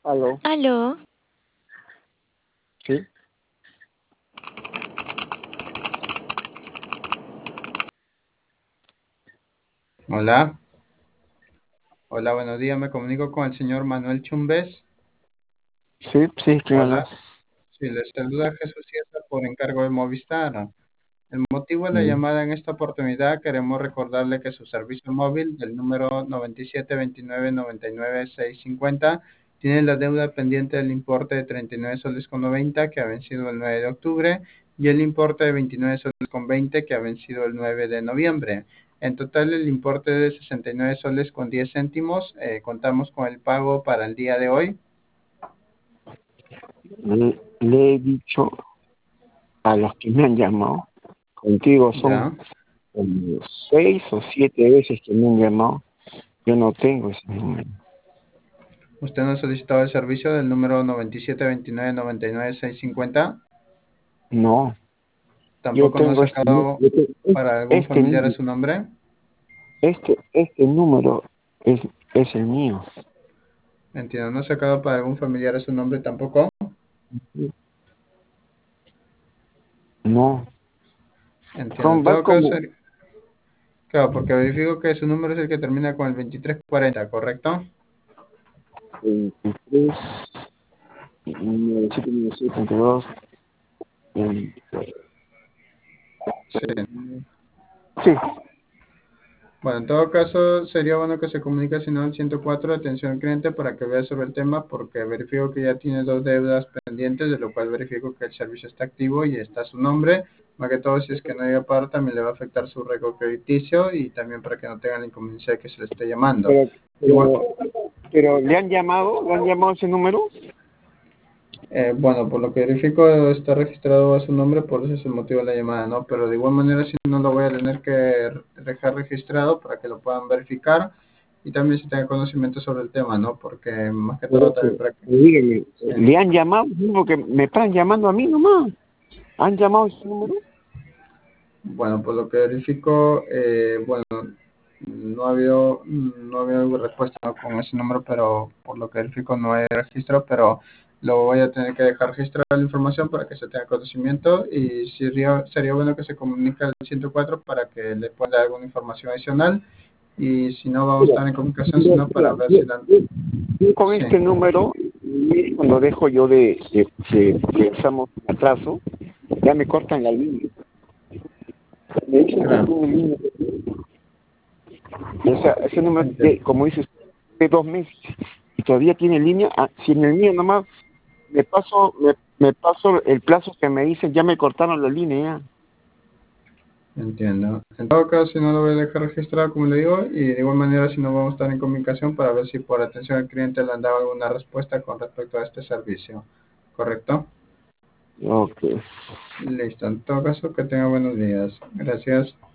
Aló, Aló, sí, Hola, hola, buenos días. Me comunico con el señor Manuel Chumbés. sí, ¿quién habla? Hola, sí, le saluda Jesús Sierra por encargo de Movistar. El motivo de la Mm, llamada en esta oportunidad, queremos recordarle que su servicio móvil del número 9729996650 tiene la deuda pendiente del importe de 39 soles con 90 que ha vencido el 9 de octubre y el importe de 29 soles con 20 que ha vencido el 9 de noviembre. En total el importe de 69 soles con 10 céntimos. Contamos con el pago para el día de hoy. le he dicho a los que me han llamado, contigo son Ya. como 6 o 7 veces que me han llamado, yo no tengo ese número. ¿Usted no ha solicitado el servicio del número 9729996650? No, yo Tampoco no ha tengo sacado para algún este familiar a número, su nombre. este número es el mío. Entiendo, no ha sacado para algún familiar a su nombre tampoco. No, Entiendo, en va todo caso, como claro, porque verifico que su número es el que termina con el 2340, ¿correcto? 23, 97, 92. Sí. Sí, Bueno, en todo caso, sería bueno que se comunique si no al 104 de atención al cliente para que vea sobre el tema, porque verifico que ya tiene dos deudas pendientes, de lo cual verifico que el servicio está activo y está su nombre. Más que todo, si es que no llega a pagar, también le va a afectar su récord crediticio y también para que no tengan la inconveniencia de que se le esté llamando. pero, Igual, pero, pero le han llamado ese número. bueno, por lo que verifico está registrado a su nombre, por eso es el motivo de la llamada, ¿no? Pero de igual manera, si no lo voy a tener que dejar registrado para que lo puedan verificar y también si tenga conocimiento sobre el tema, ¿no? Porque más que Por todo eso, también para que... dígame, Sí. le han llamado, porque me están llamando a mí nomás. ¿Han llamado ese número? Bueno, por lo que verifico, bueno, no ha habido respuesta, ¿no? Con ese número, pero por lo que verifico no hay registro, pero lo voy a tener que dejar registrada la información para que se tenga conocimiento y sería bueno que se comunique al 104 para que le pueda dar alguna información adicional y si no vamos a Mira, estar en comunicación, sino para ver si la... yo con Sí, este número, cuando dejo yo de estamos en atraso, ya me cortan la línea. Me dicen que claro, tiene línea. O sea, ese número, entiendo. como dices, de 2 meses y todavía tiene línea. Si en el mío nomás me paso el plazo que me dicen, ya me cortaron la línea. Entiendo. En todo caso, si no lo voy a dejar registrado, como le digo, y de igual manera, si no vamos a estar en comunicación para ver si por atención al cliente le han dado alguna respuesta con respecto a este servicio. ¿Correcto? Ok. Listo. En todo caso, que tenga buenos días. Gracias.